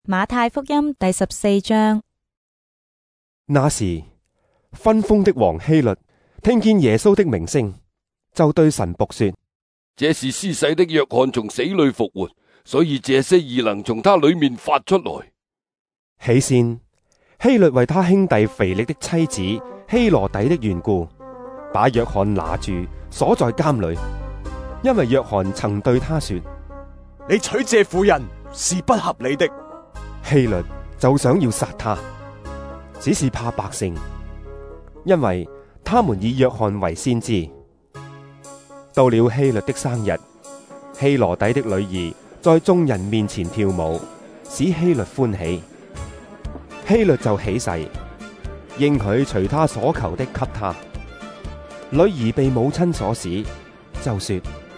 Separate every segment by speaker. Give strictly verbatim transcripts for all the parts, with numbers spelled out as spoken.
Speaker 1: 馬太福音第十四章。
Speaker 2: 那時，分封的王希律聽見耶穌的名聲，就對神僕說：
Speaker 3: 這是施洗的約翰從死裏復活，所以這些異能從他裏面發出來。
Speaker 2: 起先，希律為他兄弟腓力的妻子希羅底的緣故，把約翰拿住鎖在監裏，因為約翰曾對他說：
Speaker 4: 你娶這婦人是不合理的。
Speaker 2: 希律就想要殺他，只是怕百姓，因為他們以約翰為先知。到了希律的生日，希羅底的女兒在眾人面前跳舞，使希律歡喜。希律就起誓，應許隨他所求的給他。女兒被母親所使，就說：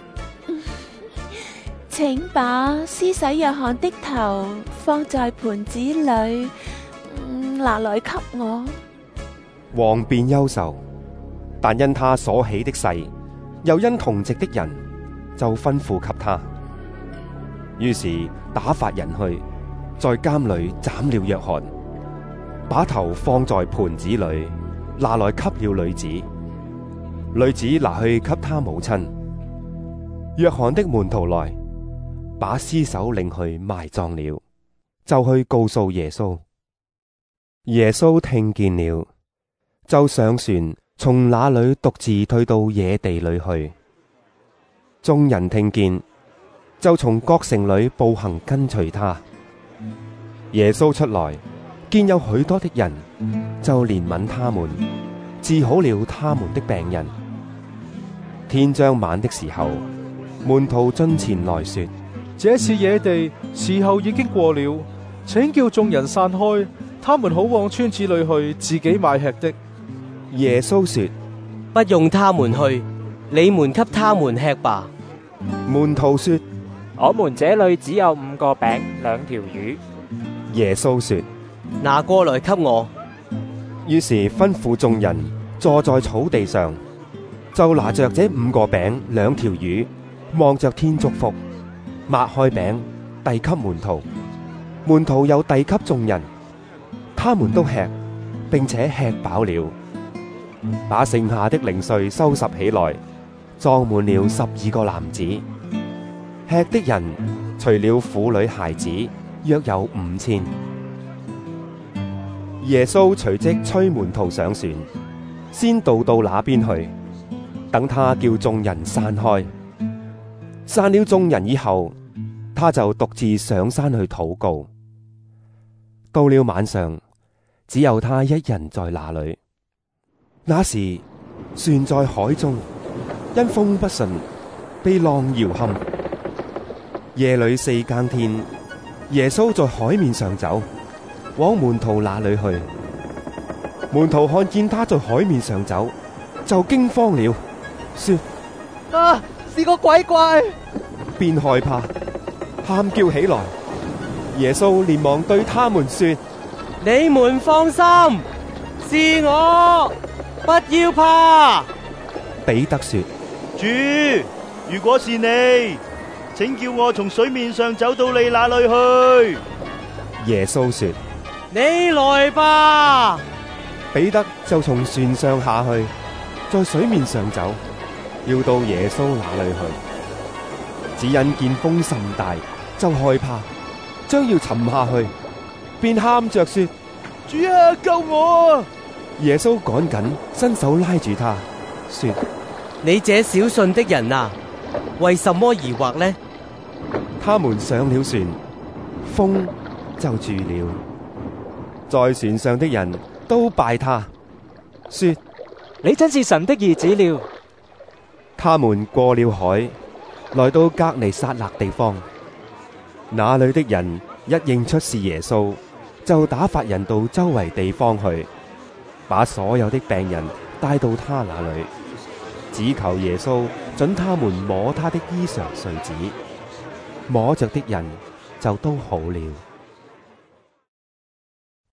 Speaker 5: 請把施洗約翰的頭放在盤子裏，嗯、拿來給我。
Speaker 2: 王便憂愁，但因他所起的誓，又因同席的人，就吩咐給他。於是打發人去，在監裏斬了約翰，把頭放在盤子裏，拿來給了女子。女子拿去給他母親。約翰的門徒來，把屍首領去埋葬了，就去告訴耶穌。耶穌聽見了，就上船，從那裏獨自退到野地裏去。眾人聽見，就從各城裏步行跟隨他。耶穌出來，見有許多的人，就憐憫他們，治好了他們的病人。天將晚的時候，門徒進前來說：
Speaker 6: 這次野地時候已經過了，請叫眾人散開，他們好往村子裏去，自己買吃的。
Speaker 2: 耶穌說：
Speaker 7: 不用他們去，你們給他們吃吧。
Speaker 2: 門徒說：
Speaker 8: 我們這裏只有五個餅兩條魚。
Speaker 2: 耶穌說：
Speaker 7: 拿過來給我。
Speaker 2: 於是吩咐眾人坐在草地上，就拿着這五個餅兩條魚，望着天祝福，擘開餅遞給門徒，門徒又遞給眾人，他們都吃，並且吃飽了，把剩下的零碎收拾起來，裝滿了十二個籃子。吃的人除了婦女孩子，約有五千。耶穌隨即催門徒上船，先渡到那邊去，等他叫眾人散開。散了眾人以後，他就獨自上山去禱告。到了晚上，只有他一人在那裏。那時船在海中，因風不順，被浪搖撼。夜裏四更天，耶穌在海面上走，往門徒那裏去。門徒看見他在海面上走，就驚慌了，說：
Speaker 9: 啊，是個鬼怪！
Speaker 2: 便害怕，喊叫起來。耶穌連忙對他們說：
Speaker 7: 你們放心，是我，不要怕。
Speaker 2: 彼得說：
Speaker 10: 主，如果是你，請叫我從水面上走到你那裏去。
Speaker 2: 耶穌說：
Speaker 7: 你來吧。
Speaker 2: 彼得就從船上下去，在水面上走，要到耶穌那裏去。只因見風甚大，就害怕，將要沉下去，便喊着說：
Speaker 10: 主啊，救我！
Speaker 2: 耶穌趕緊伸手拉住他，說：
Speaker 7: 你這小信的人啊，為什麼疑惑呢？
Speaker 2: 他們上了船，風就住了。在船上的人都拜他，說：
Speaker 8: 你真是神的兒子了。
Speaker 2: 他們過了海，來到革尼撒勒地方，那裏的人一認出是耶穌，就打發人到周圍地方去，把所有的病人帶到他那裏，只求耶穌准他們摸他的衣裳繸子，摸着的人就都好了。